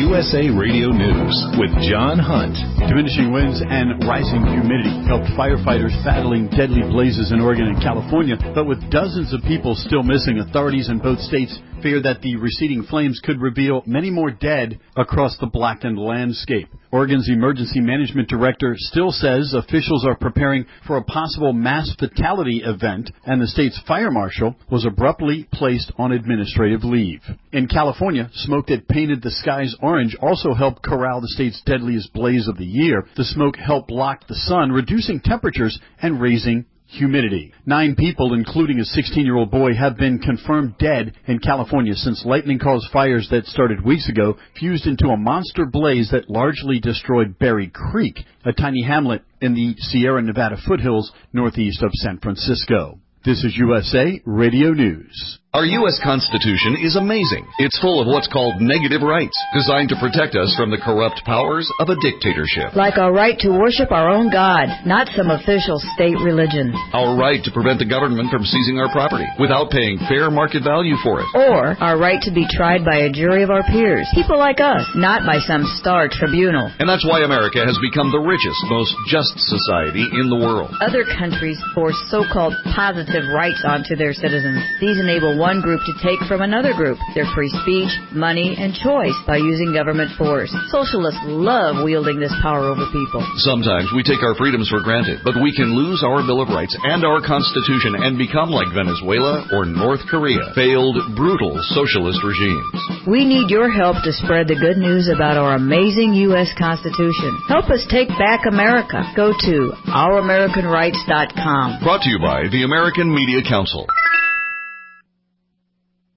USA Radio News with John Hunt. Diminishing winds and rising humidity helped firefighters battling deadly blazes in Oregon and California, but with dozens of people still missing, authorities in both states fear that the receding flames could reveal many more dead across the blackened landscape. Oregon's emergency management director still says officials are preparing for a possible mass fatality event, and the state's fire marshal was abruptly placed on administrative leave. In California, smoke that painted the skies orange also helped corral the state's deadliest blaze of the year. The smoke helped block the sun, reducing temperatures and raising humidity. 9 people, including a 16-year-old boy, have been confirmed dead in California since lightning-caused fires that started weeks ago fused into a monster blaze that largely destroyed Berry Creek, a tiny hamlet in the Sierra Nevada foothills northeast of San Francisco. This is USA Radio News. Our U.S. Constitution is amazing. It's full of what's called negative rights, designed to protect us from the corrupt powers of a dictatorship. Like our right to worship our own God, not some official state religion. Our right to prevent the government from seizing our property without paying fair market value for it. Or our right to be tried by a jury of our peers, people like us, not by some star tribunal. And that's why America has become the richest, most just society in the world. Other countries force so-called positive rights onto their citizens. These enable one group to take from another group their free speech, money, and choice by using government force. Socialists love wielding this power over people. Sometimes we take our freedoms for granted, but we can lose our Bill of Rights and our Constitution and become like Venezuela or North Korea, failed, brutal socialist regimes. We need your help to spread the good news about our amazing U.S. Constitution. Help us take back America. Go to ouramericanrights.com. Brought to you by the American Media Council.